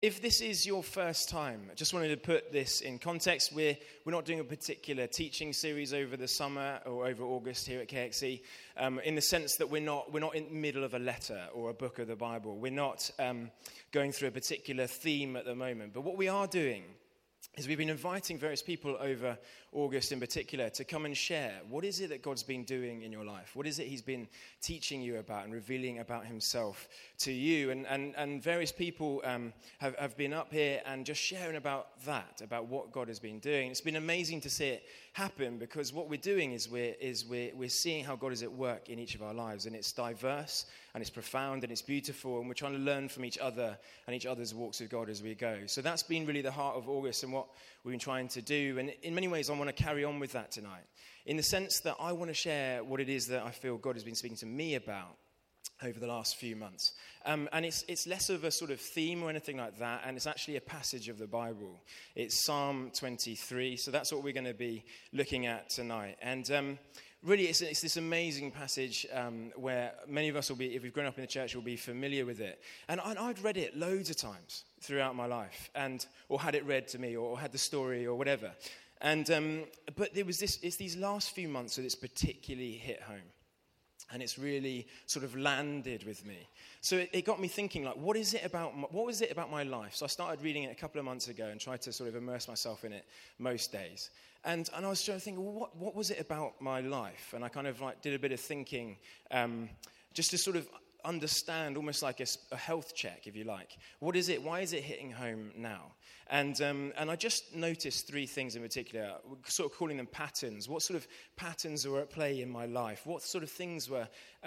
If this is your first time, I just wanted to put this in context. We're not doing a particular teaching series over the summer or over August here at KXC, in the sense that we're not in the middle of a letter or a book of the Bible. We're not going through a particular theme at the moment. But what we are doing is we've been inviting various people over August in particular to come and share. What is it that God's been doing in your life? What is it he's been teaching you about and revealing about himself to you? And various people have been up here and just sharing about that, about what God has been doing. It's been amazing to see it happen, because what we're doing is we're seeing how God is at work in each of our lives, and it's diverse and it's profound and it's beautiful, and we're trying to learn from each other and each other's walks with God as we go. So that's been really the heart of August and what we've been trying to do. And in many ways, I want to carry on with that tonight, in the sense that I want to share what it is that I feel God has been speaking to me about over the last few months. And it's less of a sort of theme or anything like that, and it's actually a passage of the Bible. It's Psalm 23, so that's what we're going to be looking at tonight. And really, it's this amazing passage where many of us will be, if we've grown up in the church, will be familiar with it. And I'd read it loads of times throughout my life, or had it read to me, or had the story, or whatever. And but it's these last few months that it's particularly hit home. And it's really sort of landed with me. So it got me thinking, like, what was it about my life? So I started reading it a couple of months ago and tried to sort of immerse myself in it most days. And I was trying to think, well, what was it about my life? And I kind of like did a bit of thinking, just to sort of understand, almost like a health check, if you like. What is it? Why is it hitting home now? And I just noticed three things in particular, sort of calling them patterns. What sort of patterns were at play in my life? What sort of things were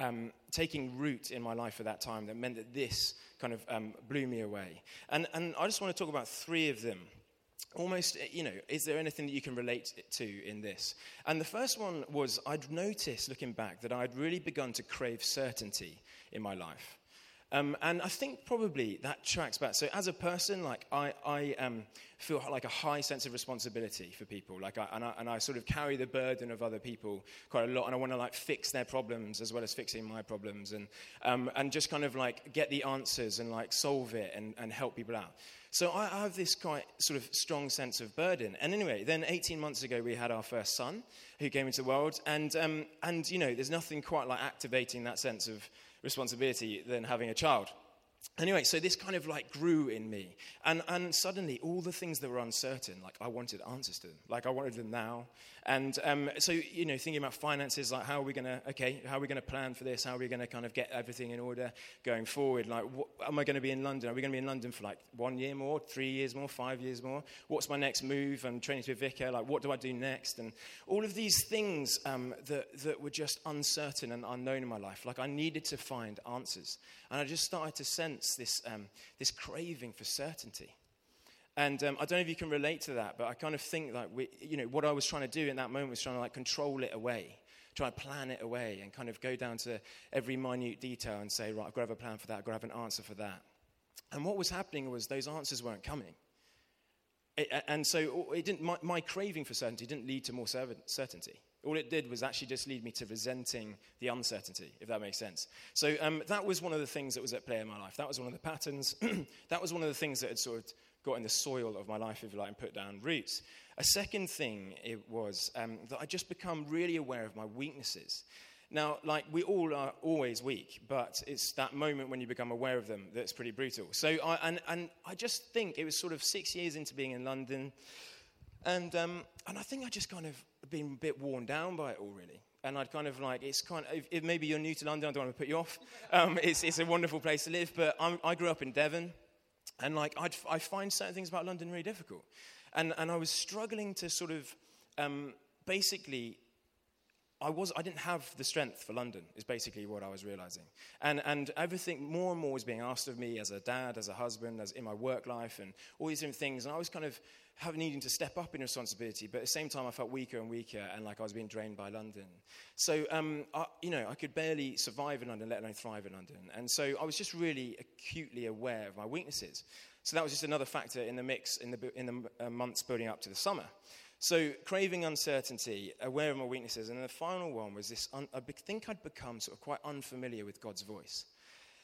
taking root in my life at that time that meant that this kind of blew me away? And I just want to talk about three of them. Almost, is there anything that you can relate to in this? And the first one was, I'd noticed, looking back, that I'd really begun to crave certainty in my life. And I think probably that tracks back. So as a person, like I feel like a high sense of responsibility for people. Like I sort of carry the burden of other people quite a lot, and I want to like fix their problems as well as fixing my problems, and just kind of like get the answers and like solve it and help people out. So I have this quite sort of strong sense of burden. And anyway, then 18 months ago, we had our first son who came into the world. And there's nothing quite like activating that sense of responsibility than having a child. Anyway, so this kind of like grew in me. And suddenly all the things that were uncertain, like I wanted answers to them. Like I wanted them now. And so, thinking about finances, like how are we going to plan for this? How are we going to kind of get everything in order going forward? Like, am I going to be in London? Are we going to be in London for like 1 year more, 3 years more, 5 years more? What's my next move? I'm training to be a vicar. Like, what do I do next? And all of these things that were just uncertain and unknown in my life. Like I needed to find answers. And I just started to sense this craving for certainty. And I don't know if you can relate to that, but I kind of think like what I was trying to do in that moment was trying to like control it away, try to plan it away, and kind of go down to every minute detail and say, right, I've got to have a plan for that, I've got to have an answer for that. And what was happening was those answers weren't coming. And so it didn't. My craving for certainty didn't lead to more certainty. All it did was actually just lead me to resenting the uncertainty, if that makes sense. So that was one of the things that was at play in my life. That was one of the patterns. That was one of the things that had sort of got in the soil of my life, if you like, and put down roots. A second thing it was that I'd just become really aware of my weaknesses. Now, like, we all are always weak, but it's that moment when you become aware of them that's pretty brutal. So I just think it was sort of 6 years into being in London, and I think I just kind of been a bit worn down by it all, really. And I'd kind of like, it's kind of, if maybe you're new to London, I don't want to put you off. It's a wonderful place to live, but I grew up in Devon, and like I find certain things about London really difficult. And I was struggling to sort of, basically, I didn't have the strength for London, is basically what I was realizing. And everything more and more was being asked of me as a dad, as a husband, as in my work life, and all these different things. And I was kind of needing to step up in responsibility, but at the same time I felt weaker and weaker, and like I was being drained by London. So, I could barely survive in London, let alone thrive in London. And so I was just really acutely aware of my weaknesses. So that was just another factor in the mix in the months building up to the summer. So craving uncertainty, aware of my weaknesses, and the final one was this, I think I'd become sort of quite unfamiliar with God's voice.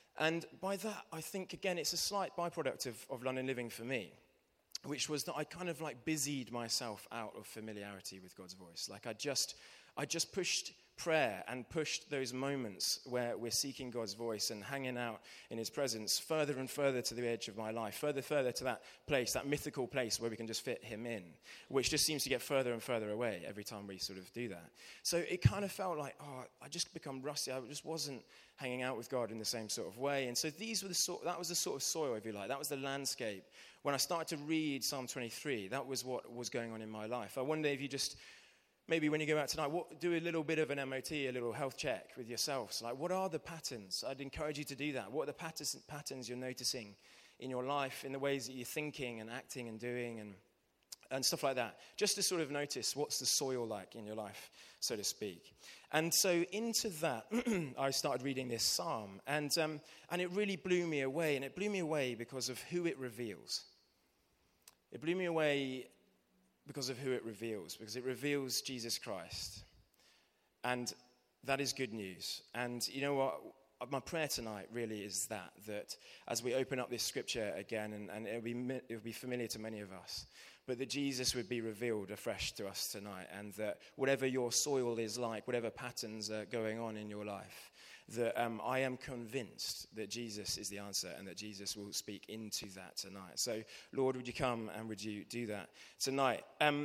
And by that, I think, again, it's a slight byproduct of London Living for me, which was that I kind of like busied myself out of familiarity with God's voice. Like I just pushed prayer and pushed those moments where we're seeking God's voice and hanging out in his presence further and further to the edge of my life, further to that place, that mythical place where we can just fit him in, which just seems to get further and further away every time we sort of do that. So it kind of felt like, I just become rusty. I just wasn't hanging out with God in the same sort of way. And so that was the sort of soil, if you like. That was the landscape. When I started to read Psalm 23, that was what was going on in my life. I wonder if you just, maybe when you go out tonight, do a little bit of an MOT, a little health check with yourselves. Like, what are the patterns? I'd encourage you to do that. What are the patterns you're noticing in your life, in the ways that you're thinking and acting and doing and stuff like that? Just to sort of notice what's the soil like in your life, so to speak. And so into that, I started reading this psalm, and it really blew me away. And it blew me away because of who it reveals. It blew me away because of who it reveals, because it reveals Jesus Christ. And that is good news. And you know what? My prayer tonight really is that as we open up this scripture again, and it'll be familiar to many of us, but that Jesus would be revealed afresh to us tonight, and that whatever your soil is like, whatever patterns are going on in your life, that I am convinced that Jesus is the answer and that Jesus will speak into that tonight. So, Lord, would you come and would you do that tonight?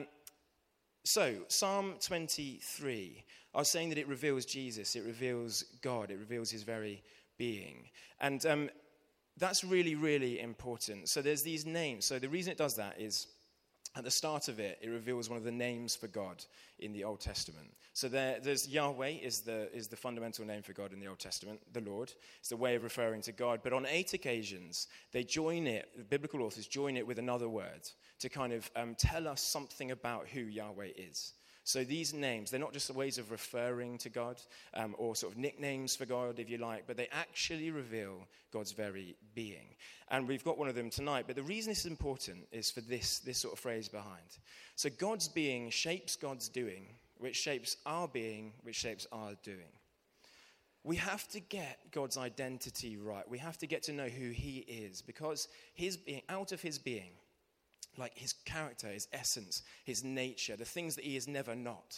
So, Psalm 23, I was saying that it reveals Jesus, it reveals God, it reveals his very being. And that's really, really important. So there's these names. So the reason it does that is at the start of it, it reveals one of the names for God in the Old Testament. So there's Yahweh is the fundamental name for God in the Old Testament, the Lord. It's the way of referring to God. But on 8 occasions, they join it, the biblical authors join it with another word to kind of tell us something about who Yahweh is. So these names, they're not just ways of referring to God or sort of nicknames for God, if you like, but they actually reveal God's very being. And we've got one of them tonight, but the reason this is important is for this sort of phrase behind. So God's being shapes God's doing, which shapes our being, which shapes our doing. We have to get God's identity right. We have to get to know who he is, because his being, out of his being, like his character, his essence, his nature, the things that he is never not.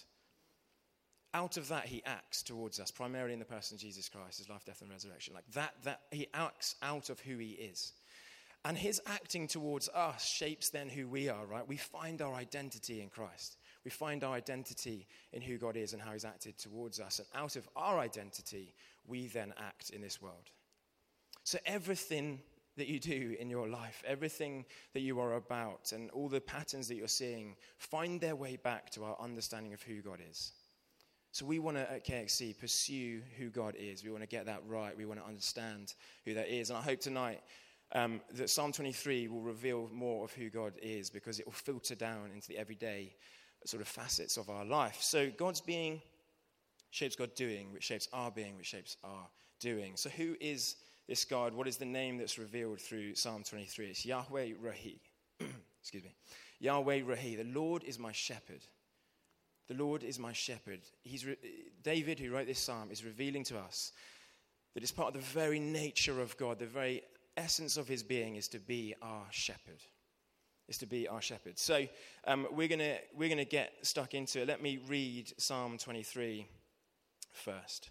Out of that, he acts towards us, primarily in the person of Jesus Christ, his life, death, and resurrection. Like that he acts out of who he is. And his acting towards us shapes then who we are, right? We find our identity in Christ. We find our identity in who God is and how he's acted towards us. And out of our identity, we then act in this world. So everything that you do in your life, everything that you are about, and all the patterns that you're seeing, find their way back to our understanding of who God is. So we want to, at KXC, pursue who God is. We want to get that right. We want to understand who that is. And I hope tonight that Psalm 23 will reveal more of who God is, because it will filter down into the everyday sort of facets of our life. So God's being shapes God's doing, which shapes our being, which shapes our doing. So who is this God? What is the name that's revealed through Psalm 23? It's Yahweh Rahi. Excuse me. Yahweh Rahi. The Lord is my shepherd. The Lord is my shepherd. David, who wrote this psalm, is revealing to us that it's part of the very nature of God, the very essence of his being is to be our shepherd. Is to be our shepherd. So we're gonna get stuck into it. Let me read Psalm 23 first.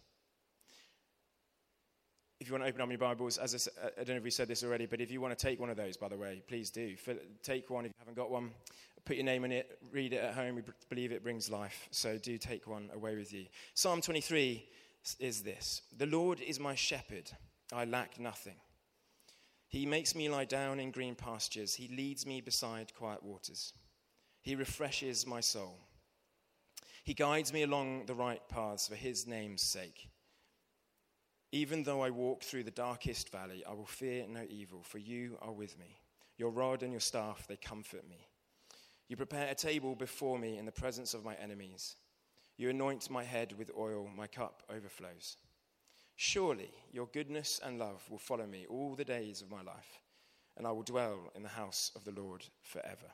If you want to open up your Bibles, as I don't know if we said this already, but if you want to take one of those, by the way, please do. Take one if you haven't got one. Put your name in it. Read it at home. We believe it brings life. So do take one away with you. Psalm 23 is this. The Lord is my shepherd. I lack nothing. He makes me lie down in green pastures. He leads me beside quiet waters. He refreshes my soul. He guides me along the right paths for his name's sake. Even though I walk through the darkest valley, I will fear no evil, for you are with me. Your rod and your staff, they comfort me. You prepare a table before me in the presence of my enemies. You anoint my head with oil, my cup overflows. Surely your goodness and love will follow me all the days of my life, and I will dwell in the house of the Lord forever.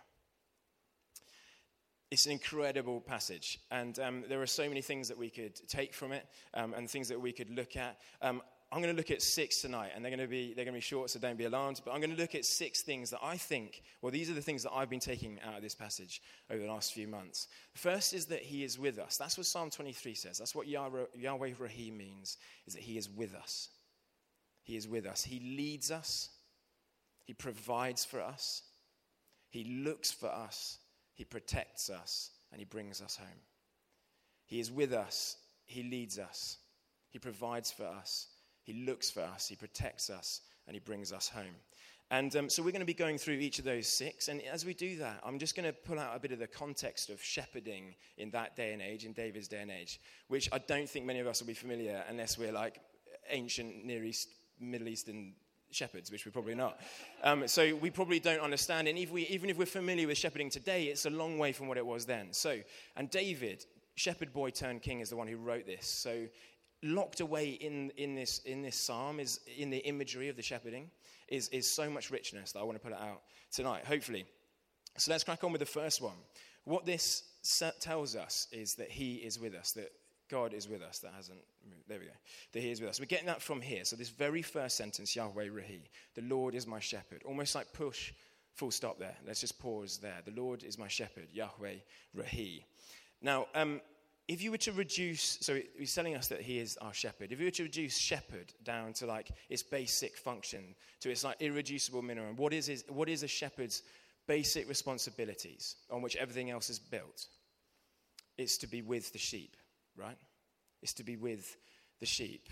It's an incredible passage, and there are so many things that we could take from it and things that we could look at. I'm going to look at 6 tonight, and they're going to be short, so don't be alarmed. But I'm going to look at 6 things that I think, well, these are the things that I've been taking out of this passage over the last few months. First is that he is with us. That's what Psalm 23 says. That's what Yahweh Rahi means, is that he is with us. He is with us. He leads us. He provides for us. He looks for us. He protects us, and he brings us home. He is with us. He leads us. He provides for us. He looks for us, he protects us, and he brings us home. And so we're going to be going through each of those 6. And as we do that, I'm just going to pull out a bit of the context of shepherding in that day and age, in David's day and age, which I don't think many of us will be familiar unless we're like ancient Near East, Middle Eastern shepherds, which we're probably not. So we probably don't understand. And even if we're familiar with shepherding today, it's a long way from what it was then. And David, shepherd boy turned king, is the one who wrote this. So locked away in this psalm is in the imagery of the shepherding is so much richness that I want to put it out tonight, hopefully. So let's crack on with the first one. What this tells us is that he is with us, that God is with us. That hasn't moved. There we go. That he is with us. We're getting that from here. So this very first sentence, Yahweh Rahi, the Lord is my shepherd. Almost like push, full stop there. Let's just pause there. The Lord is my shepherd, Yahweh Rahi. Now, if you were to reduce, so he's telling us that he is our shepherd. If you were to reduce shepherd down to like its basic function, to its like irreducible minimum, what is a shepherd's basic responsibilities on which everything else is built? It's to be with the sheep, right? It's to be with the sheep.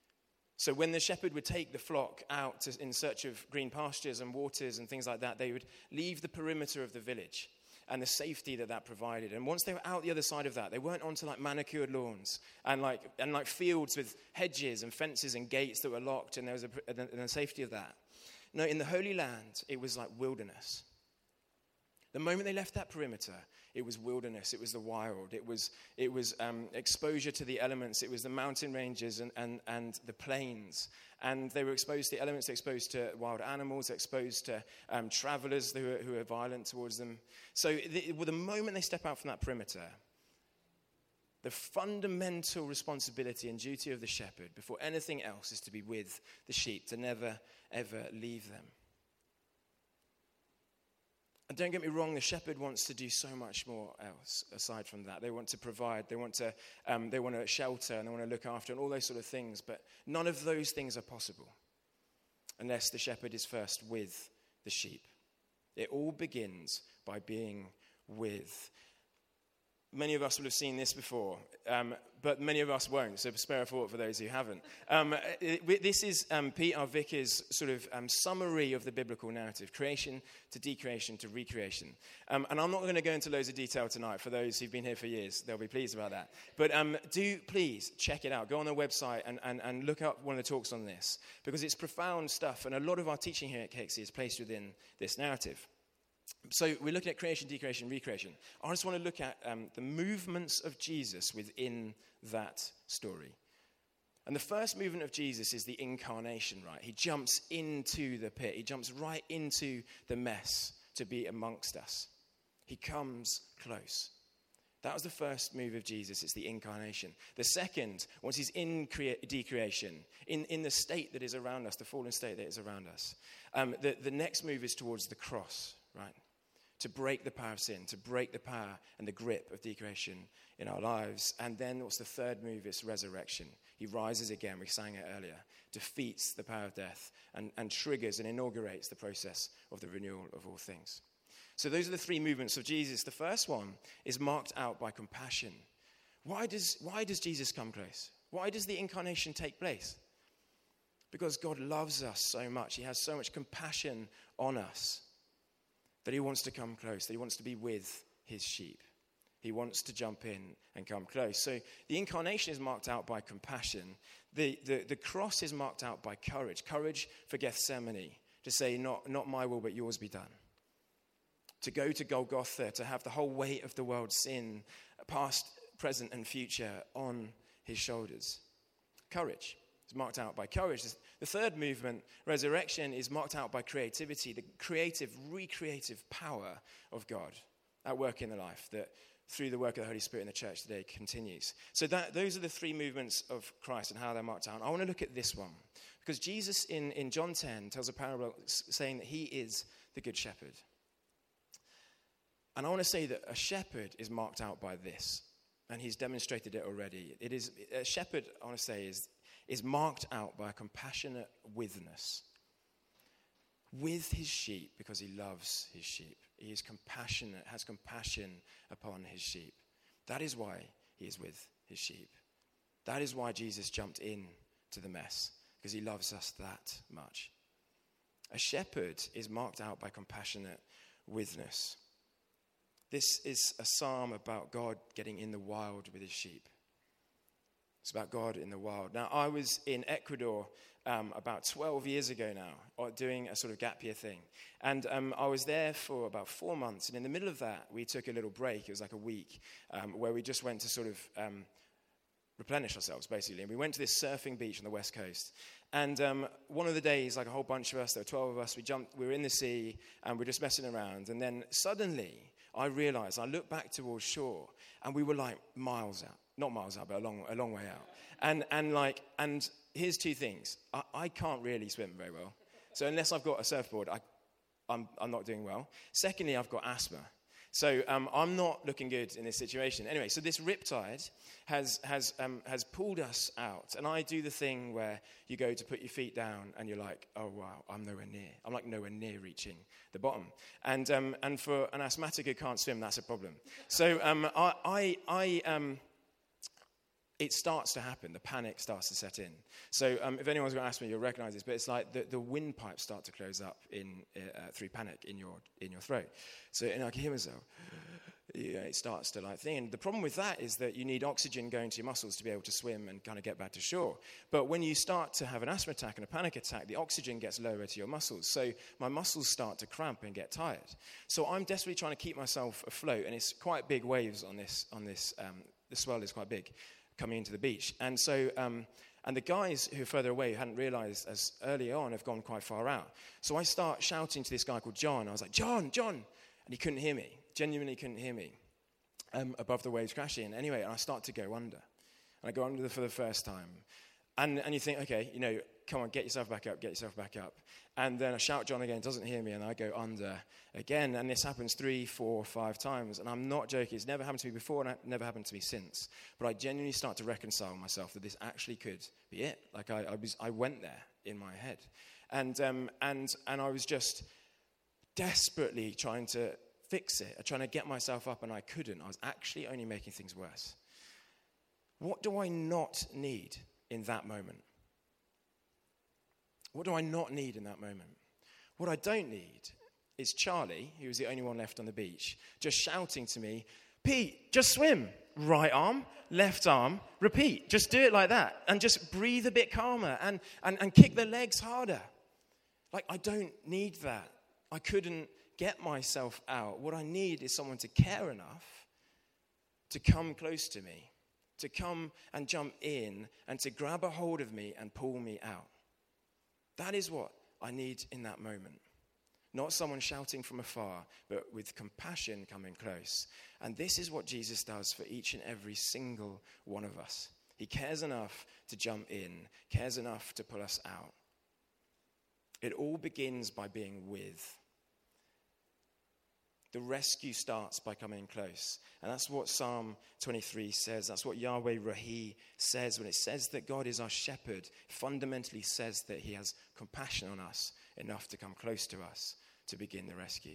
So when the shepherd would take the flock out in search of green pastures and waters and things like that, they would leave the perimeter of the village and the safety that provided. And once they were out the other side of that, they weren't onto like manicured lawns and like fields with hedges and fences and gates that were locked, and there was the safety of that. No, in the Holy Land, it was like wilderness. The moment they left that perimeter, it was wilderness, it was the wild, it was exposure to the elements, it was the mountain ranges and the plains. And they were exposed to the elements, exposed to wild animals, exposed to travelers who are violent towards them. So the moment they step out from that perimeter, the fundamental responsibility and duty of the shepherd before anything else is to be with the sheep, to never, ever leave them. And don't get me wrong, the shepherd wants to do so much more else aside from that. They want to provide, they want to shelter, and they want to look after, and all those sort of things. But none of those things are possible unless the shepherd is first with the sheep. It all begins by being with. Many of us will have seen this before, but many of us won't, so spare a thought for those who haven't. This is Pete, our vicar's sort of summary of the biblical narrative, creation to decreation to recreation. And I'm not going to go into loads of detail tonight for those who've been here for years. They'll be pleased about that. But do please check it out. Go on their website and look up one of the talks on this, because it's profound stuff, and a lot of our teaching here at KXC is placed within this narrative. So we're looking at creation, decreation, recreation. I just want to look at the movements of Jesus within that story. And the first movement of Jesus is the incarnation, right? He jumps into the pit. He jumps right into the mess to be amongst us. He comes close. That was the first move of Jesus. It's the incarnation. The second, once he's in decreation, in the state that is around us, the fallen state that is around us, the next move is towards the cross, right? To break the power of sin, to break the power and the grip of decreation in our lives. And then what's the third move? It's resurrection. He rises again, we sang it earlier, defeats the power of death and triggers and inaugurates the process of the renewal of all things. So those are the 3 movements of Jesus. The first one is marked out by compassion. Why does Jesus come close? Why does the incarnation take place? Because God loves us so much. He has so much compassion on us that he wants to come close, that he wants to be with his sheep. He wants to jump in and come close. So the incarnation is marked out by compassion. The cross is marked out by courage. Courage for Gethsemane, to say, not my will, but yours be done. To go to Golgotha, to have the whole weight of the world's sin, past, present, and future, on his shoulders. Courage is marked out by courage. The third movement, resurrection, is marked out by creativity, the creative, recreative power of God at work in the life that through the work of the Holy Spirit in the church today continues. So those are the three movements of Christ and how they're marked out. I want to look at this one, because Jesus in John 10 tells a parable saying that he is the good shepherd. And I want to say that a shepherd is marked out by this, and he's demonstrated it already. It is a shepherd, I want to say, is marked out by a compassionate withness with his sheep, because he loves his sheep. He is compassionate, has compassion upon his sheep. That is why he is with his sheep. That is why Jesus jumped in to the mess, because he loves us that much. A shepherd is marked out by compassionate withness. This is a psalm about God getting in the wild with his sheep. It's about God in the wild. Now, I was in Ecuador about 12 years ago now, doing a sort of gap year thing. And I was there for about 4 months. And in the middle of that, we took a little break. It was like a week where we just went to sort of replenish ourselves, basically. And we went to this surfing beach on the west coast. And one of the days, like a whole bunch of us, there were 12 of us, we were in the sea and we were just messing around. And then suddenly I realized, I looked back towards shore and we were like miles out. Not miles out, but a long way out. And here's two things. I can't really swim very well. So unless I've got a surfboard, I'm not doing well. Secondly, I've got asthma. So I'm not looking good in this situation. Anyway, so this riptide has pulled us out. And I do the thing where you go to put your feet down and you're like, oh, wow, I'm nowhere near. I'm like nowhere near reaching the bottom. And for an asthmatic who can't swim, that's a problem. So it starts to happen. The panic starts to set in. So if anyone's got asthma, you'll recognize this. But it's like the windpipes start to close up through panic in your throat. So and I can hear myself. It starts to like thing. And the problem with that is that you need oxygen going to your muscles to be able to swim and kind of get back to shore. But when you start to have an asthma attack and a panic attack, the oxygen gets lower to your muscles. So my muscles start to cramp and get tired. So I'm desperately trying to keep myself afloat. And it's quite big waves on this. The swell is quite big coming into the beach. And so, and the guys who are further away who hadn't realized as early on have gone quite far out. So I start shouting to this guy called John. I was like, John. And he couldn't hear me, genuinely couldn't hear me above the waves crashing. And anyway, I start to go under. And I go under for the first time. And you think, okay, come on, get yourself back up. And then I shout John again, doesn't hear me, and I go under again. And this happens 3, 4, 5 times. And I'm not joking. It's never happened to me before, and it never happened to me since. But I genuinely start to reconcile myself that this actually could be it. Like I went there in my head. And I was just desperately trying to fix it, trying to get myself up, and I couldn't. I was actually only making things worse. What do I not need in that moment? What do I not need in that moment? What I don't need is Charlie, who was the only one left on the beach, just shouting to me, Pete, just swim. Right arm, left arm, repeat. Just do it like that. And just breathe a bit calmer and kick the legs harder. Like, I don't need that. I couldn't get myself out. What I need is someone to care enough to come close to me, to come and jump in and to grab a hold of me and pull me out. That is what I need in that moment. Not someone shouting from afar, but with compassion coming close. And this is what Jesus does for each and every single one of us. He cares enough to jump in, cares enough to pull us out. It all begins by being with. The rescue starts by coming close. And that's what Psalm 23 says. That's what Yahweh Rahi says. When it says that God is our shepherd, it fundamentally says that he has compassion on us enough to come close to us to begin the rescue.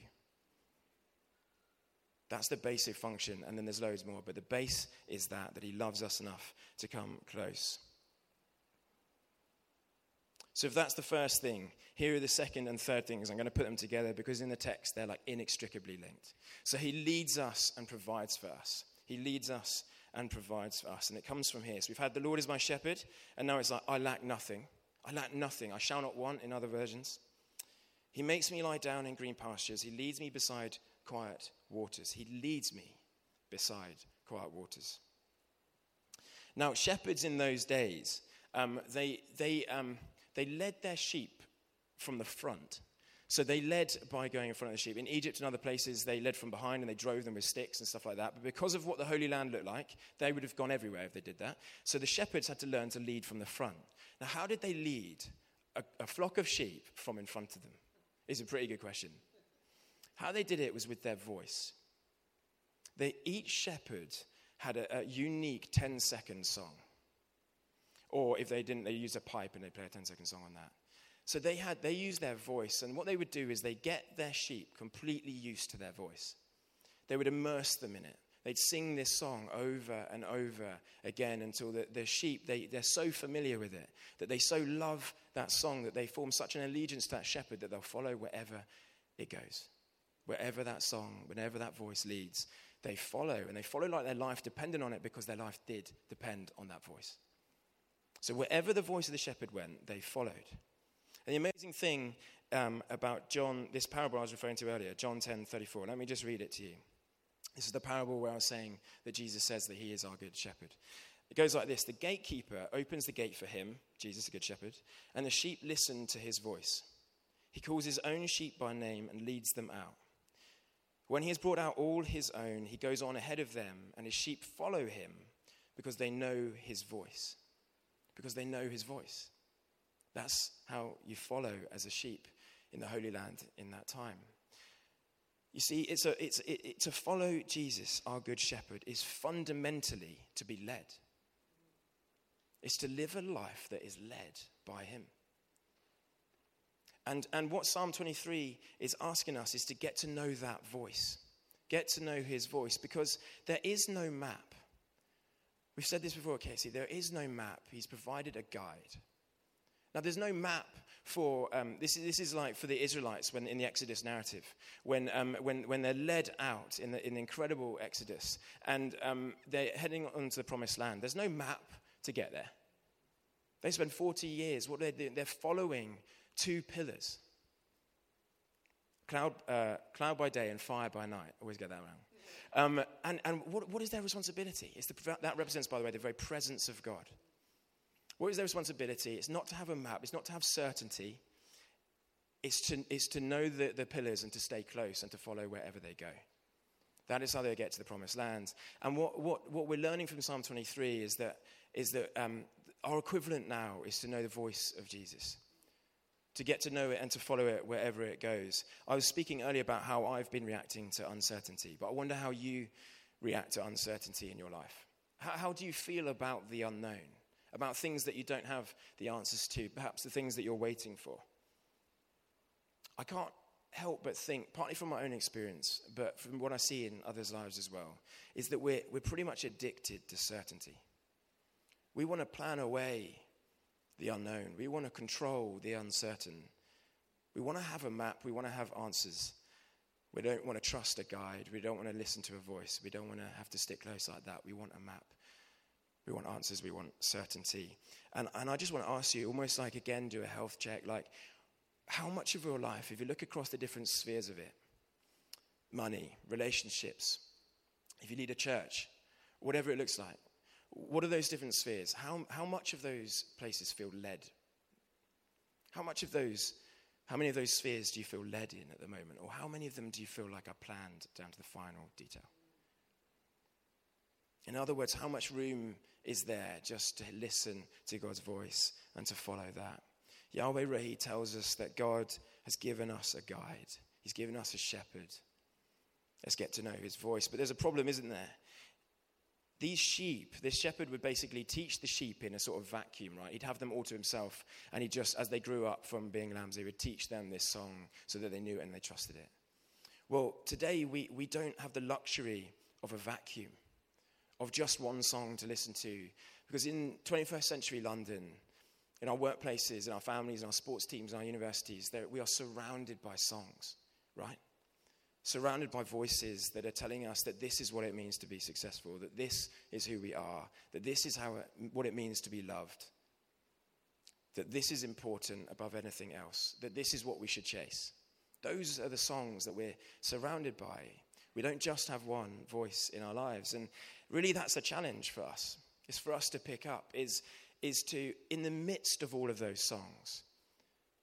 That's the basic function, and then there's loads more. But the base is that he loves us enough to come close. So if that's the first thing, here are the second and third things. I'm going to put them together because in the text they're like inextricably linked. So he leads us and provides for us. He leads us and provides for us. And it comes from here. So we've had the Lord is my shepherd, and now it's like I lack nothing. I lack nothing. I shall not want in other versions. He makes me lie down in green pastures. He leads me beside quiet waters. He leads me beside quiet waters. Now, shepherds in those days, they led their sheep from the front. So they led by going in front of the sheep. In Egypt and other places, they led from behind and they drove them with sticks and stuff like that. But because of what the Holy Land looked like, they would have gone everywhere if they did that. So the shepherds had to learn to lead from the front. Now, how did they lead a flock of sheep from in front of them? Is a pretty good question. How they did it was with their voice. Each shepherd had a unique 10-second song. Or if they didn't, they used a pipe and they play a 10-second song on that. So they used their voice, and what they would do is they get their sheep completely used to their voice. They would immerse them in it. They'd sing this song over and over again until the sheep, they're so familiar with it, that they so love that song, that they form such an allegiance to that shepherd that they'll follow wherever it goes. Wherever that song, whenever that voice leads, they follow. And they follow like their life depended on it, because their life did depend on that voice. So wherever the voice of the shepherd went, they followed. And the amazing thing about John, this parable I was referring to earlier, John 10:34. Let me just read it to you. This is the parable where I was saying that Jesus says that he is our good shepherd. It goes like this. The gatekeeper opens the gate for him, Jesus, the good shepherd, and the sheep listen to his voice. He calls his own sheep by name and leads them out. When he has brought out all his own, he goes on ahead of them, and his sheep follow him because they know his voice. Because they know his voice. That's how you follow as a sheep in the Holy Land in that time. You see, to follow Jesus, our good shepherd, is fundamentally to be led. It's to live a life that is led by him. And what Psalm 23 is asking us is to get to know that voice. Get to know his voice, because there is no map. We've said this before, Casey. There is no map. He's provided a guide. Now, there's no map for, this is like for the Israelites when in the Exodus narrative, when they're led out in the incredible Exodus, and they're heading onto the promised land. There's no map to get there. They spend 40 years, what they're doing, they're following two pillars. Cloud by day and fire by night. Always get that wrong. And what is their responsibility? That represents, by the way, the very presence of God. What is their responsibility? It's not to have a map. It's not to have certainty. It's to know the pillars and to stay close and to follow wherever they go. That is how they get to the promised land. And what we're learning from Psalm 23 is that our equivalent now is to know the voice of Jesus, to get to know it and to follow it wherever it goes. I was speaking earlier about how I've been reacting to uncertainty, but I wonder how you react to uncertainty in your life. How do you feel about the unknown? About things that you don't have the answers to, perhaps the things that you're waiting for. I can't help but think, partly from my own experience, but from what I see in others' lives as well, is that we're pretty much addicted to certainty. We want to plan away the unknown. We want to control the uncertain. We want to have a map. We want to have answers. We don't want to trust a guide. We don't want to listen to a voice. We don't want to have to stick close like that. We want a map. We want answers, we want certainty. And I just want to ask you, almost like, again, do a health check, like, how much of your life, if you look across the different spheres of it, money, relationships, if you lead a church, whatever it looks like, what are those different spheres? How much of those places feel led? How many of those spheres do you feel led in at the moment? Or how many of them do you feel like are planned down to the final detail? In other words, how much room is there just to listen to God's voice and to follow that? Yahweh Rahi tells us that God has given us a guide. He's given us a shepherd. Let's get to know his voice. But there's a problem, isn't there? These sheep, this shepherd would basically teach the sheep in a sort of vacuum, right? He'd have them all to himself, and he just, as they grew up from being lambs, he would teach them this song so that they knew it and they trusted it. Well, today we don't have the luxury of a vacuum, of just one song to listen to. Because in 21st century London, in our workplaces, in our families, in our sports teams, in our universities, we are surrounded by songs, right? Surrounded by voices that are telling us that this is what it means to be successful, that this is who we are, that this is what it means to be loved, that this is important above anything else, that this is what we should chase. Those are the songs that we're surrounded by. We don't just have one voice in our lives. And really that's a challenge for us. It's for us to pick up, is to, in the midst of all of those songs,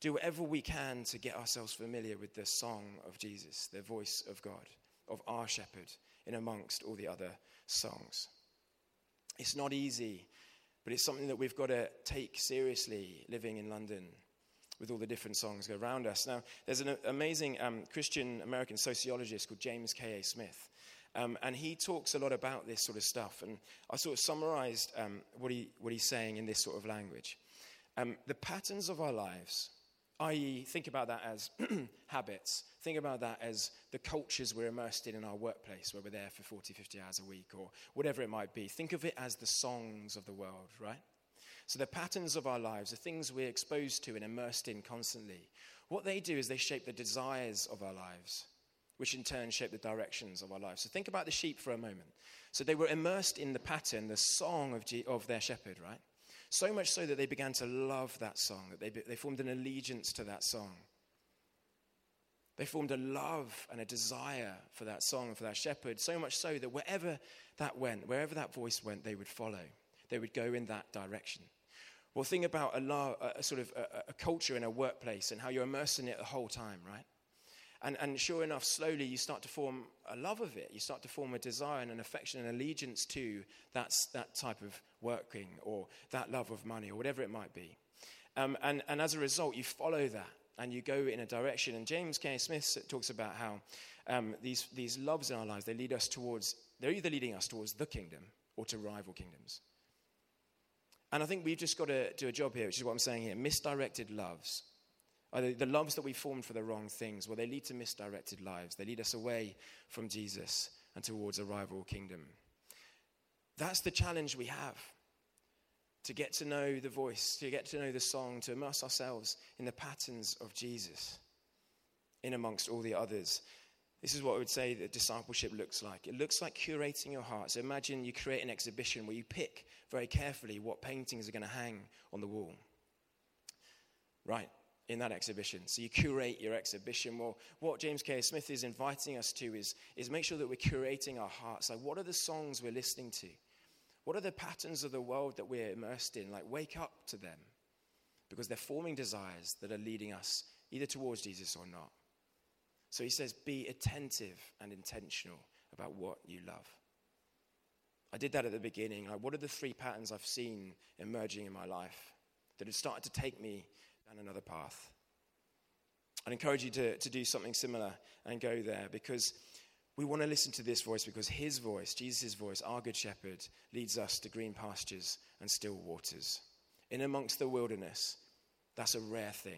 do whatever we can to get ourselves familiar with the song of Jesus, the voice of God, of our shepherd, in amongst all the other songs. It's not easy, but it's something that we've got to take seriously living in London with all the different songs around us. Now, there's an amazing Christian American sociologist called James K.A. Smith, and he talks a lot about this sort of stuff. And I sort of summarized what he's saying in this sort of language. The patterns of our lives, i.e., think about that as habits. Think about that as the cultures we're immersed in our workplace, where we're there for 40, 50 hours a week, or whatever it might be. Think of it as the songs of the world, right? So the patterns of our lives, the things we're exposed to and immersed in constantly, what they do is they shape the desires of our lives, which in turn shape the directions of our lives. So think about the sheep for a moment. So they were immersed in the pattern, the song of their shepherd, right? So much so that they began to love that song, that they formed an allegiance to that song. They formed a love and a desire for that song and for that shepherd, so much so that wherever that went, wherever that voice went, they would follow. They would go in that direction. Well, think about a culture in a workplace and how you're immersed in it the whole time, right? And sure enough, slowly you start to form a love of it. You start to form a desire and an affection and allegiance to that type of working or that love of money or whatever it might be. And as a result, you follow that and you go in a direction. And James K. Smith talks about how these loves in our lives, they're either leading us towards the kingdom or to rival kingdoms. And I think we've just got to do a job here, which is what I'm saying here. Misdirected loves. The loves that we formed for the wrong things, well, they lead to misdirected lives. They lead us away from Jesus and towards a rival kingdom. That's the challenge we have, to get to know the voice, to get to know the song, to immerse ourselves in the patterns of Jesus in amongst all the others. This is what I would say that discipleship looks like. It looks like curating your heart. So imagine you create an exhibition where you pick very carefully what paintings are going to hang on the wall. Right, in that exhibition. So you curate your exhibition. Well, what James K. Smith is inviting us to is make sure that we're curating our hearts. Like, what are the songs we're listening to? What are the patterns of the world that we're immersed in? Like, wake up to them, because they're forming desires that are leading us either towards Jesus or not. So he says, be attentive and intentional about what you love. I did that at the beginning. Like, what are the 3 patterns I've seen emerging in my life that have started to take me down another path? I'd encourage you to do something similar and go there, because we want to listen to this voice, because his voice, Jesus' voice, our good shepherd, leads us to green pastures and still waters. In amongst the wilderness, that's a rare thing.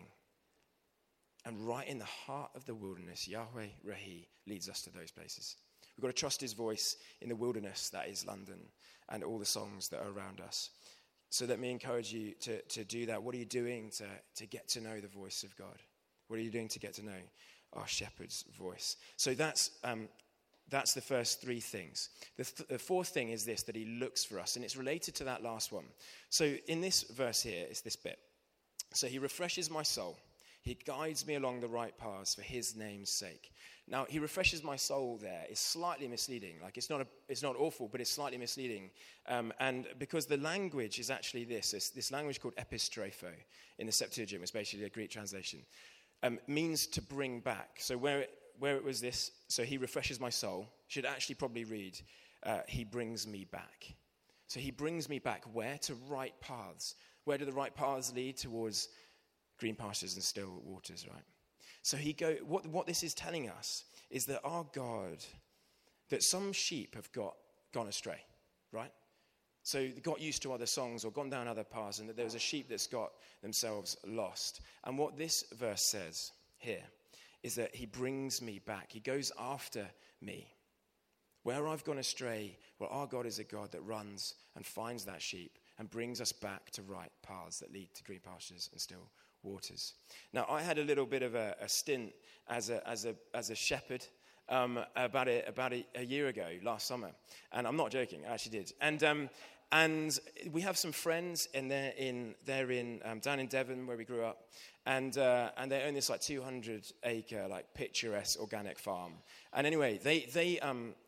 And right in the heart of the wilderness, Yahweh Rahi leads us to those places. We've got to trust his voice in the wilderness that is London and all the songs that are around us. So let me encourage you to do that. What are you doing to get to know the voice of God? What are you doing to get to know our shepherd's voice? So that's the first 3 things. The fourth thing is this, that he looks for us, and it's related to that last one. So in this verse here, it's this bit. So he refreshes my soul. He guides me along the right paths for his name's sake. Now, he refreshes my soul there is slightly misleading. Like, it's not awful, but it's slightly misleading. And because the language is actually this language called epistropho in the Septuagint, which is basically a Greek translation, means to bring back. So where it was this, so he refreshes my soul, should actually probably read, he brings me back. So he brings me back where? To right paths. Where do the right paths lead? Towards green pastures and still waters, right? So what this is telling us is that our God, that some sheep have gone astray, right? So they got used to other songs or gone down other paths, and that there was a sheep that's got themselves lost. And what this verse says here is that he brings me back. He goes after me. Where I've gone astray, well, our God is a God that runs and finds that sheep and brings us back to right paths that lead to green pastures and still waters. Now, I had a little bit of a stint as a shepherd about a year ago, last summer, and I'm not joking, I actually did. And we have some friends, and they're in down in Devon where we grew up, and they own this like 200-acre like picturesque organic farm. And anyway, they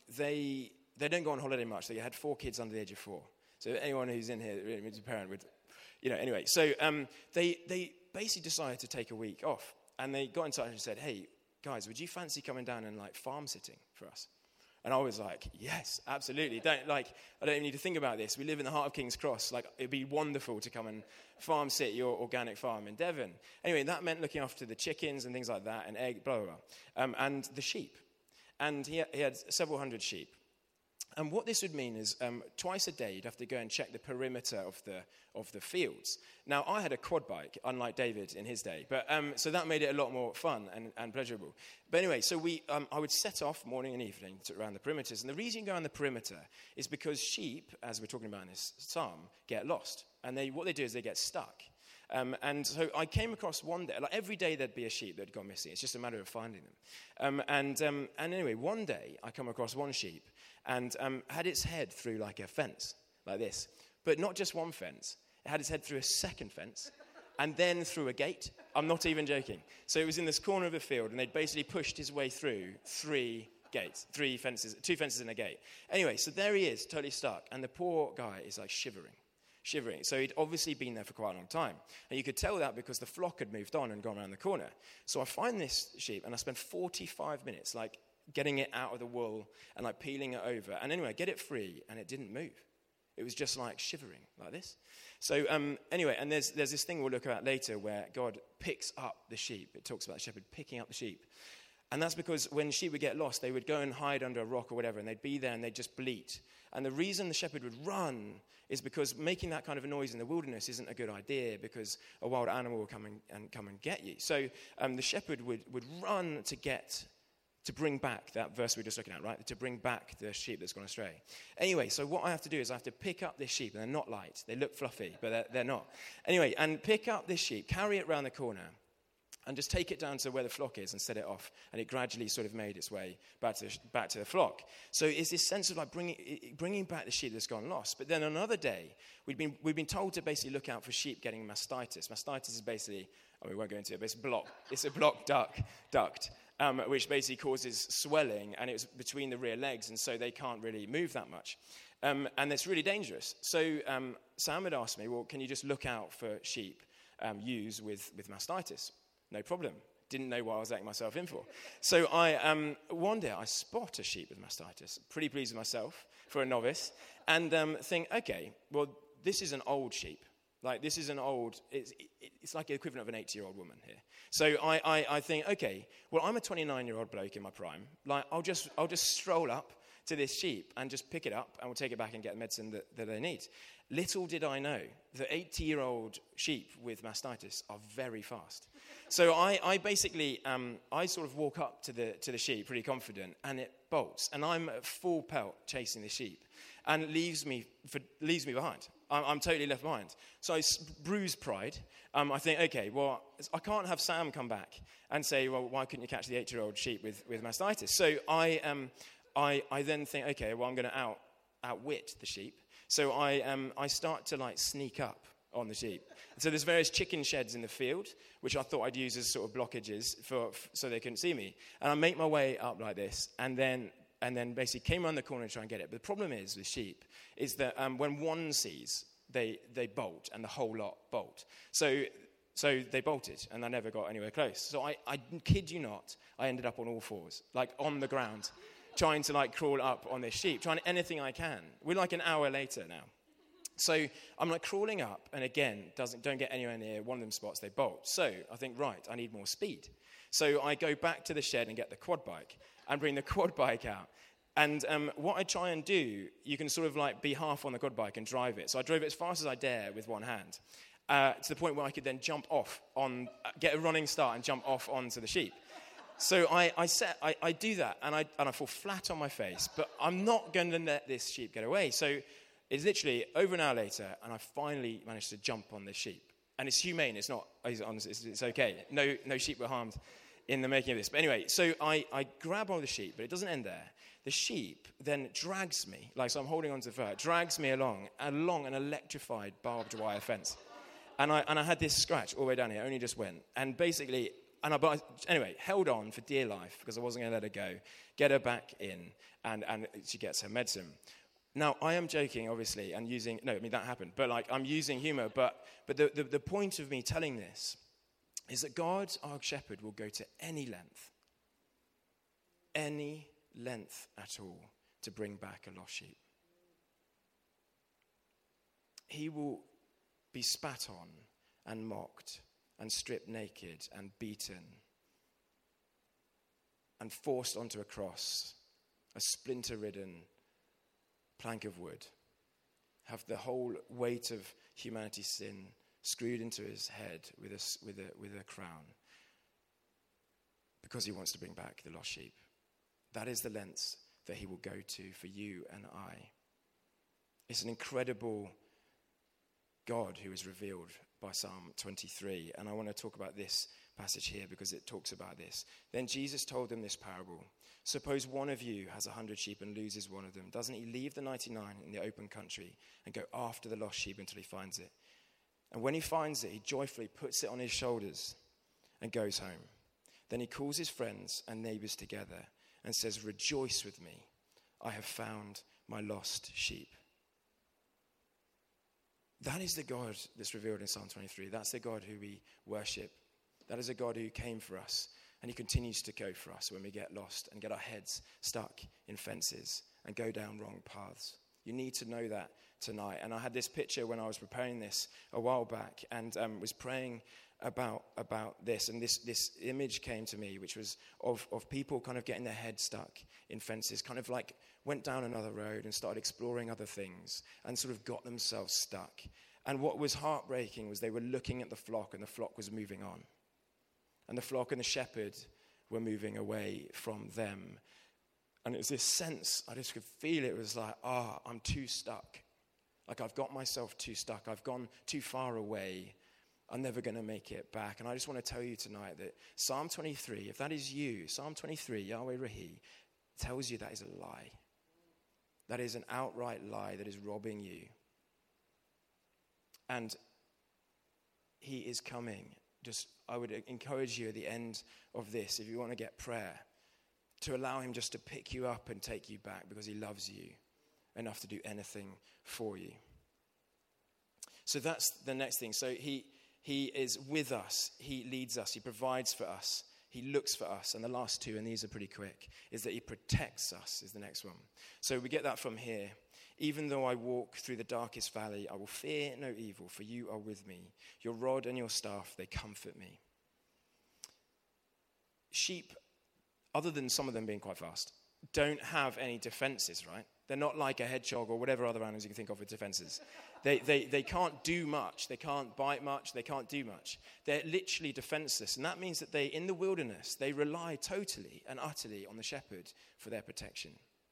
don't go on holiday much. They had 4 kids under the age of 4. So anyone who's in here, a parent would, anyway. So basically decided to take a week off. And they got in touch and said, hey, guys, would you fancy coming down and like farm sitting for us? And I was like, yes, absolutely. I don't even need to think about this. We live in the heart of King's Cross. Like, it'd be wonderful to come and farm sit your organic farm in Devon. Anyway, that meant looking after the chickens and things like that, and egg, blah, blah, blah, and the sheep. And he had several hundred sheep. And what this would mean is twice a day you'd have to go and check the perimeter of the fields. Now, I had a quad bike, unlike David in his day, but so that made it a lot more fun and pleasurable. But anyway, so I would set off morning and evening around the perimeters. And the reason you go around the perimeter is because sheep, as we're talking about in this psalm, get lost. And what they do is they get stuck. And so I came across one day, like every day there'd be a sheep that had gone missing. It's just a matter of finding them. And anyway, one day I come across one sheep and had its head through like a fence, like this. But not just one fence. It had its head through a second fence and then through a gate. I'm not even joking. So it was in this corner of the field, and they'd basically pushed his way through 3 gates, 3 fences, 2 fences and a gate. Anyway, so there he is, totally stuck. And the poor guy is like shivering. So he'd obviously been there for quite a long time. And you could tell that because the flock had moved on and gone around the corner. So I find this sheep, and I spend 45 minutes, like, getting it out of the wool and, like, peeling it over. And anyway, I get it free, and it didn't move. It was just, like, shivering like this. So anyway, and there's this thing we'll look at later where God picks up the sheep. It talks about the shepherd picking up the sheep. And that's because when sheep would get lost, they would go and hide under a rock or whatever, and they'd be there and they'd just bleat. And the reason the shepherd would run is because making that kind of a noise in the wilderness isn't a good idea, because a wild animal will come and get you. So the shepherd would run to bring back that verse we were just looking at, right? To bring back the sheep that's gone astray. Anyway, so what I have to do is I have to pick up this sheep, and they're not light. They look fluffy, but they're not. Anyway, and pick up this sheep, carry it round the corner, and just take it down to where the flock is and set it off. And it gradually sort of made its way back to the flock. So it's this sense of like bringing back the sheep that's gone lost. But then another day, we've been told to basically look out for sheep getting mastitis. Mastitis is basically, we won't go into it, but it's a blocked duct, which basically causes swelling, and it's between the rear legs, and so they can't really move that much. And it's really dangerous. So Sam had asked me, well, can you just look out for sheep ewes with mastitis? No problem. Didn't know what I was letting myself in for. So one day I spot a sheep with mastitis. Pretty pleased with myself for a novice. And think, okay, well, this is an old sheep. Like, this is an old, it's like the equivalent of an 80-year-old woman here. So I think, okay, well, I'm a 29-year-old bloke in my prime. Like, I'll just stroll up to this sheep and just pick it up, and we'll take it back and get the medicine that they need. Little did I know that 80-year-old sheep with mastitis are very fast. So I basically, I sort of walk up to the sheep pretty confident, and it bolts. And I'm at full pelt chasing the sheep, and it leaves me behind. I'm totally left behind. So I bruise pride. I think, okay, well, I can't have Sam come back and say, well, why couldn't you catch the 8-year-old sheep with mastitis? So I then think, okay, well, I'm going to outwit the sheep. So I start to like sneak up on the sheep. So there's various chicken sheds in the field, which I thought I'd use as sort of blockages so they couldn't see me. And I make my way up like this, and then basically came around the corner to try and get it. But the problem is with sheep is that when one sees, they bolt, and the whole lot bolt. So they bolted, and I never got anywhere close. So I kid you not, I ended up on all fours, like on the ground, trying to like crawl up on this sheep, trying anything I can. We're like an hour later now. So I'm like crawling up, and again, don't get anywhere near one of them spots, they bolt. So I think, right, I need more speed. So I go back to the shed and get the quad bike and bring the quad bike out. And what I try and do, you can sort of like be half on the quad bike and drive it. So I drove it as fast as I dare with one hand, to the point where I could then jump off get a running start and jump off onto the sheep. So I do that, and I fall flat on my face, but I'm not going to let this sheep get away. So it's literally over an hour later, and I finally managed to jump on this sheep. And it's humane. It's not. It's okay. No sheep were harmed in the making of this. But anyway, so I grab on the sheep, but it doesn't end there. The sheep then drags me, so I'm holding onto the fur, drags me along an electrified barbed wire fence. And I had this scratch all the way down here, only just went. And basically, anyway, held on for dear life because I wasn't going to let her go, get her back in, and she gets her medicine. Now, I am joking, obviously, and that happened. But I'm using humor. But the point of me telling this is that God, our shepherd, will go to any length at all, to bring back a lost sheep. He will be spat on and mocked and stripped naked and beaten and forced onto a cross, a splinter-ridden plank of wood, have the whole weight of humanity's sin screwed into his head with a crown, because he wants to bring back the lost sheep. That is the lengths that he will go to for you and I. It's an incredible God who is revealed by Psalm 23. And I want to talk about this passage here because it talks about this. Then Jesus told them this parable. Suppose one of you has 100 sheep and loses one of them. Doesn't he leave the 99 in the open country and go after the lost sheep until he finds it? And when he finds it, he joyfully puts it on his shoulders and goes home. Then he calls his friends and neighbors together and says, "Rejoice with me, I have found my lost sheep." That is the God that's revealed in Psalm 23. That's the God who we worship. That is a God who came for us, and he continues to go for us when we get lost and get our heads stuck in fences and go down wrong paths. You need to know that tonight. And I had this picture when I was preparing this a while back and was praying about this, and this image came to me, which was of people kind of getting their head stuck in fences, kind of like went down another road and started exploring other things and sort of got themselves stuck. And what was heartbreaking was they were looking at the flock, and the flock was moving on, and the flock and the shepherd were moving away from them. And it was this sense, I just could feel it, was like, I'm too stuck. Like I've got myself too stuck. I've gone too far away. I'm never going to make it back. And I just want to tell you tonight that Psalm 23, if that is you, Psalm 23, Yahweh Rahi, tells you that is a lie. That is an outright lie that is robbing you. And he is coming. I would encourage you at the end of this, if you want to get prayer, to allow him just to pick you up and take you back, because he loves you enough to do anything for you. So that's the next thing. So he is with us. He leads us. He provides for us. He looks for us. And the last two, and these are pretty quick, is that he protects us is the next one. So we get that from here. Even though I walk through the darkest valley, I will fear no evil, for you are with me. Your rod and your staff, they comfort me. Sheep, other than some of them being quite fast, don't have any defenses, right? They're not like a hedgehog or whatever other animals you can think of with defenses. They can't do much. They can't bite much. They can't do much. They're literally defenseless. And that means that in the wilderness, they rely totally and utterly on the shepherd for their protection.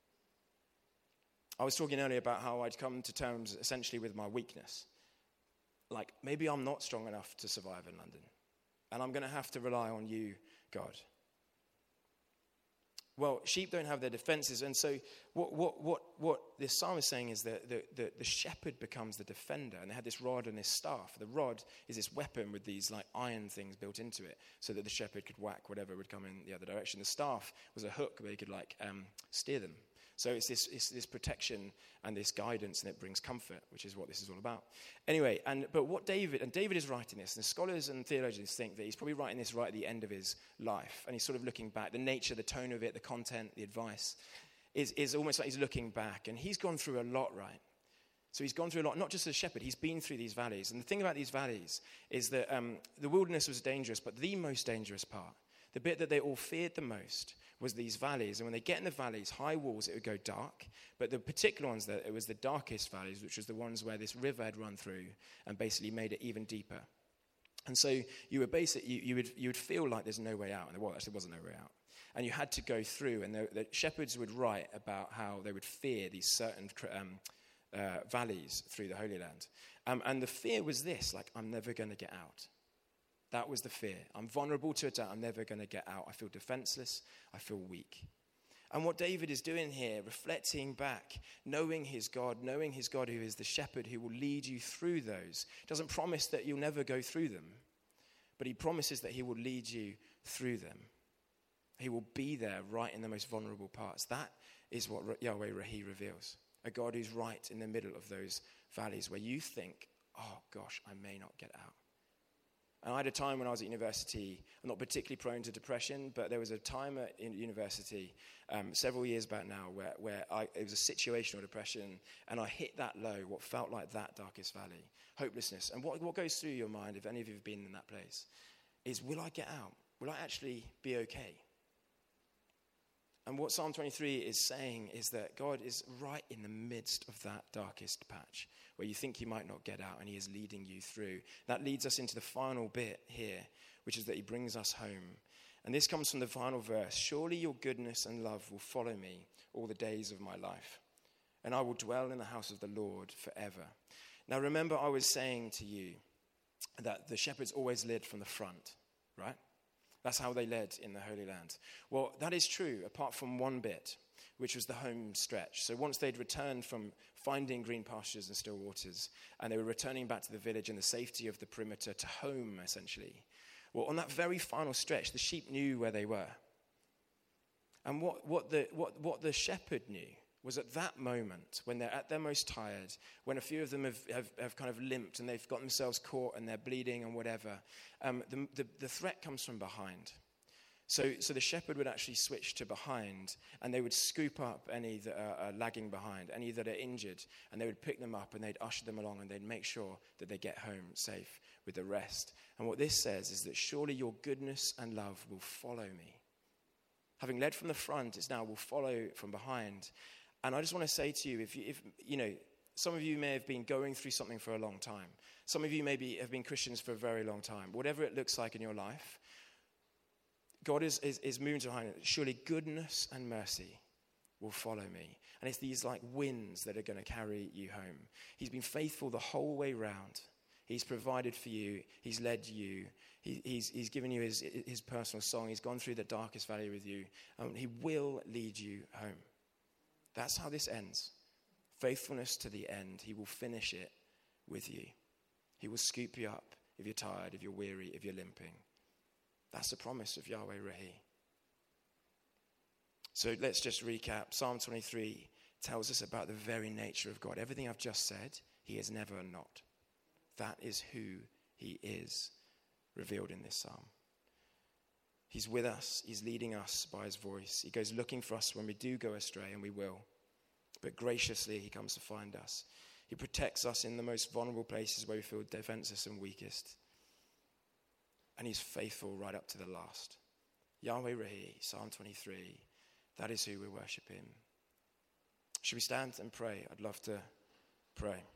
I was talking earlier about how I'd come to terms essentially with my weakness. Like, maybe I'm not strong enough to survive in London, and I'm going to have to rely on you, God. Well, sheep don't have their defenses, and so what this psalm is saying is that the shepherd becomes the defender, and they had this rod and this staff. The rod is this weapon with these like iron things built into it, so that the shepherd could whack whatever would come in the other direction. The staff was a hook where he could steer them. So it's this protection and this guidance, and it brings comfort, which is what this is all about. Anyway, but what David is writing this, and scholars and theologians think that he's probably writing this right at the end of his life, and he's sort of looking back. The nature, the tone of it, the content, the advice is almost like he's looking back, and he's gone through a lot, right? So he's gone through a lot, not just as a shepherd, he's been through these valleys. And the thing about these valleys is that the wilderness was dangerous, but the most dangerous part, the bit that they all feared the most, was these valleys. And when they get in the valleys, high walls, it would go dark. But the particular ones, it was the darkest valleys, which was the ones where this river had run through and basically made it even deeper. And so you would feel like there's no way out. And there actually wasn't no way out. And you had to go through. And the shepherds would write about how they would fear these certain valleys through the Holy Land. And the fear was this, like, I'm never going to get out. That was the fear. I'm vulnerable to attack. I'm never going to get out. I feel defenseless. I feel weak. And what David is doing here, reflecting back, knowing his God who is the shepherd who will lead you through those, doesn't promise that you'll never go through them, but he promises that he will lead you through them. He will be there right in the most vulnerable parts. That is what Yahweh Rahi reveals. A God who's right in the middle of those valleys where you think, oh gosh, I may not get out. And I had a time when I was at university, I'm not particularly prone to depression, but there was a time at university, several years back now, where it was a situational depression, and I hit that low, what felt like that darkest valley, hopelessness. And what goes through your mind, if any of you have been in that place, is, will I get out? Will I actually be okay? And what Psalm 23 is saying is that God is right in the midst of that darkest patch where you think you might not get out, and he is leading you through. That leads us into the final bit here, which is that he brings us home. And this comes from the final verse. Surely your goodness and love will follow me all the days of my life, and I will dwell in the house of the Lord forever. Now remember, I was saying to you that the shepherds always led from the front, right? That's how they led in the Holy Land. Well, that is true, apart from one bit, which was the home stretch. So once they'd returned from finding green pastures and still waters, and they were returning back to the village and the safety of the perimeter to home, essentially. Well, on that very final stretch, the sheep knew where they were. And what the shepherd knew was at that moment, when they're at their most tired, when a few of them have kind of limped and they've got themselves caught and they're bleeding and whatever, the threat comes from behind. So the shepherd would actually switch to behind, and they would scoop up any that are lagging behind, any that are injured, and they would pick them up and they'd usher them along, and they'd make sure that they get home safe with the rest. And what this says is that surely your goodness and love will follow me. Having led from the front, it's now will follow from behind. And I just want to say to you, if you know, some of you may have been going through something for a long time. Some of you maybe have been Christians for a very long time. Whatever it looks like in your life, God is moving behind it. Surely goodness and mercy will follow me. And it's these like winds that are going to carry you home. He's been faithful the whole way round. He's provided for you. He's led you. He's given you his personal song. He's gone through the darkest valley with you. He will lead you home. That's how this ends. Faithfulness to the end. He will finish it with you. He will scoop you up if you're tired, if you're weary, if you're limping. That's the promise of Yahweh Rahi. So let's just recap. Psalm 23 tells us about the very nature of God. Everything I've just said, he is never not. That is who he is, revealed in this psalm. He's with us. He's leading us by his voice. He goes looking for us when we do go astray, and we will. But graciously, he comes to find us. He protects us in the most vulnerable places where we feel defenseless and weakest. And he's faithful right up to the last. Yahweh Rahi, Psalm 23. That is who we worship him. Should we stand and pray? I'd love to pray.